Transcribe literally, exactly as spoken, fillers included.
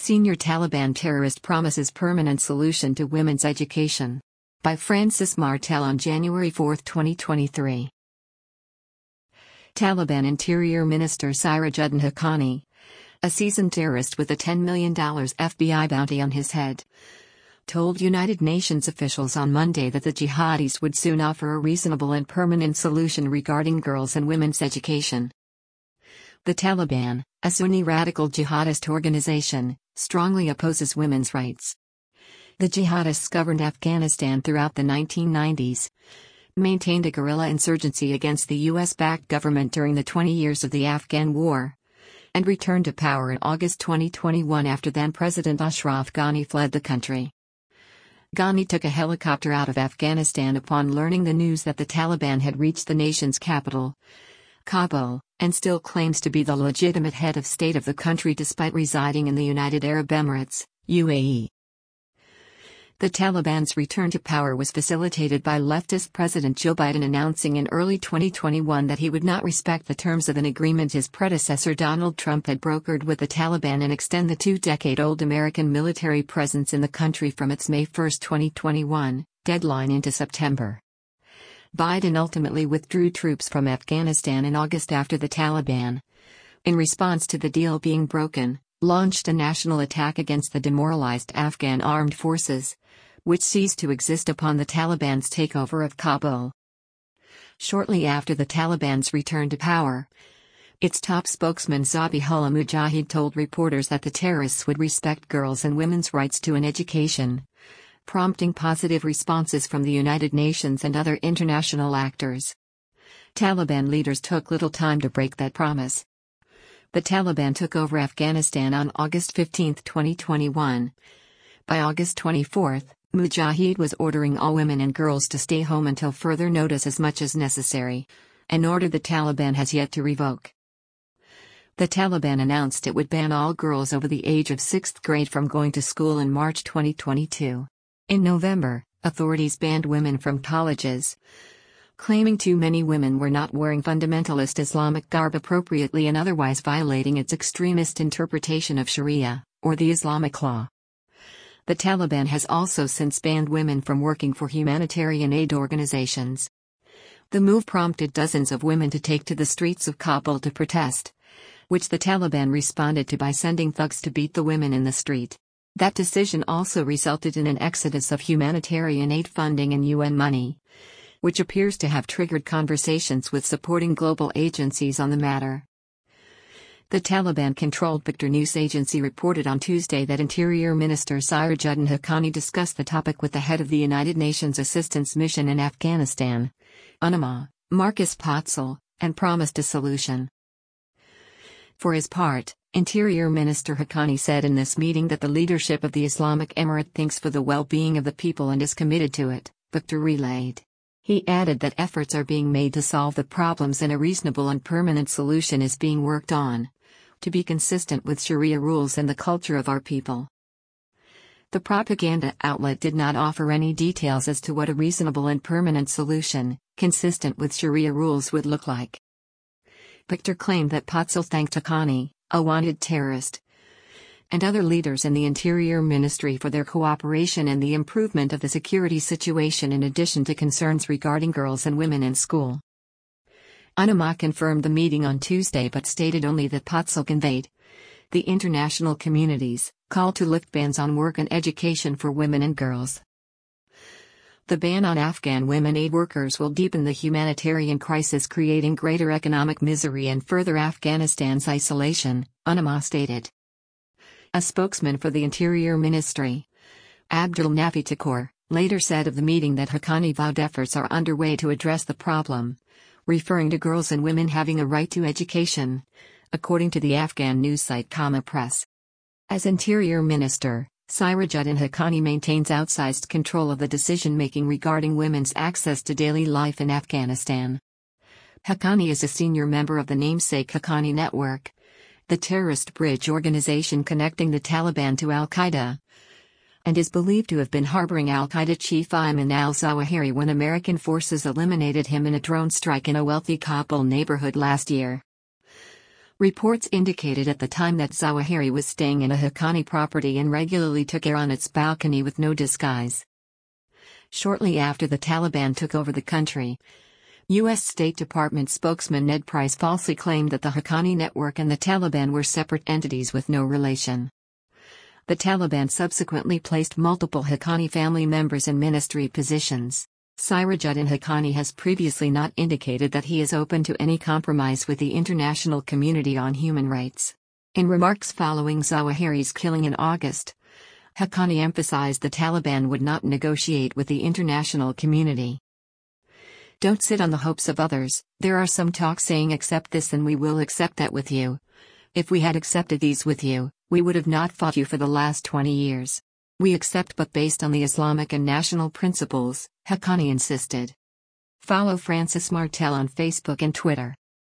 Senior Taliban terrorist promises permanent solution to women's education. By Francis Martel on January fourth, twenty twenty-three. Taliban Interior Minister Sirajuddin Haqqani, a seasoned terrorist with a ten million dollars F B I bounty on his head, told United Nations officials on Monday that the jihadis would soon offer a reasonable and permanent solution regarding girls' and women's education. The Taliban, a Sunni radical jihadist organization, strongly opposes women's rights. The jihadists governed Afghanistan throughout the nineteen nineties, maintained a guerrilla insurgency against the U S-backed government during the twenty years of the Afghan War, and returned to power in August twenty twenty-one after then-President Ashraf Ghani fled the country. Ghani took a helicopter out of Afghanistan upon learning the news that the Taliban had reached the nation's capital, Kabul, and still claims to be the legitimate head of state of the country despite residing in the United Arab Emirates, U A E. The Taliban's return to power was facilitated by leftist President Joe Biden announcing in early twenty twenty-one that he would not respect the terms of an agreement his predecessor Donald Trump had brokered with the Taliban and extend the two-decade-old American military presence in the country from its May first, twenty twenty-one, deadline into September. Biden ultimately withdrew troops from Afghanistan in August after the Taliban, in response to the deal being broken, launched a national attack against the demoralized Afghan armed forces, which ceased to exist upon the Taliban's takeover of Kabul. Shortly after the Taliban's return to power, its top spokesman Zabihullah Mujahid told reporters that the terrorists would respect girls' and women's rights to an education, prompting positive responses from the United Nations and other international actors. Taliban leaders took little time to break that promise. The Taliban took over Afghanistan on August fifteenth, twenty twenty-one. By August twenty-fourth, Mujahid was ordering all women and girls to stay home until further notice as much as necessary, an order the Taliban has yet to revoke. The Taliban announced it would ban all girls over the age of sixth grade from going to school in March twenty twenty-two. In November, authorities banned women from colleges, claiming too many women were not wearing fundamentalist Islamic garb appropriately and otherwise violating its extremist interpretation of Sharia, or the Islamic law. The Taliban has also since banned women from working for humanitarian aid organizations. The move prompted dozens of women to take to the streets of Kabul to protest, which the Taliban responded to by sending thugs to beat the women in the street. That decision also resulted in an exodus of humanitarian aid funding and U N money, which appears to have triggered conversations with supporting global agencies on the matter. The Taliban-controlled Victor News Agency reported on Tuesday that Interior Minister Sirajuddin Haqqani discussed the topic with the head of the United Nations Assistance Mission in Afghanistan, UNAMA, Marcus Potzel, and promised a solution. For his part, Interior Minister Haqqani said in this meeting that the leadership of the Islamic Emirate thinks for the well-being of the people and is committed to it, Victor relayed. He added that efforts are being made to solve the problems and a reasonable and permanent solution is being worked on, to be consistent with Sharia rules and the culture of our people. The propaganda outlet did not offer any details as to what a reasonable and permanent solution, consistent with Sharia rules, would look like. Victor claimed that Potzel thanked Haqqani, a wanted terrorist, and other leaders in the Interior Ministry for their cooperation and the improvement of the security situation in addition to concerns regarding girls and women in school. UNAMA confirmed the meeting on Tuesday but stated only that Potzel conveyed the international community's call to lift bans on work and education for women and girls. The ban on Afghan women aid workers will deepen the humanitarian crisis, creating greater economic misery and further Afghanistan's isolation, UNAMA stated. A spokesman for the Interior Ministry, Abdul Nafi Takur, later said of the meeting that Haqqani vowed efforts are underway to address the problem, referring to girls and women having a right to education, according to the Afghan news site Kama Press. As Interior Minister, Sirajuddin Haqqani maintains outsized control of the decision-making regarding women's access to daily life in Afghanistan. Haqqani is a senior member of the namesake Haqqani Network, the terrorist bridge organization connecting the Taliban to al-Qaeda, and is believed to have been harboring al-Qaeda chief Ayman al-Zawahiri when American forces eliminated him in a drone strike in a wealthy Kabul neighborhood last year. Reports indicated at the time that Zawahiri was staying in a Haqqani property and regularly took air on its balcony with no disguise. Shortly after the Taliban took over the country, U S State Department spokesman Ned Price falsely claimed that the Haqqani network and the Taliban were separate entities with no relation. The Taliban subsequently placed multiple Haqqani family members in ministry positions. Sirajuddin Haqqani has previously not indicated that he is open to any compromise with the international community on human rights. In remarks following Zawahiri's killing in August, Haqqani emphasized the Taliban would not negotiate with the international community. Don't sit on the hopes of others. There are some talks saying accept this and we will accept that with you. If we had accepted these with you, we would have not fought you for the last twenty years. We accept but based on the Islamic and national principles, Haqqani insisted. Follow Francis Martel on Facebook and Twitter.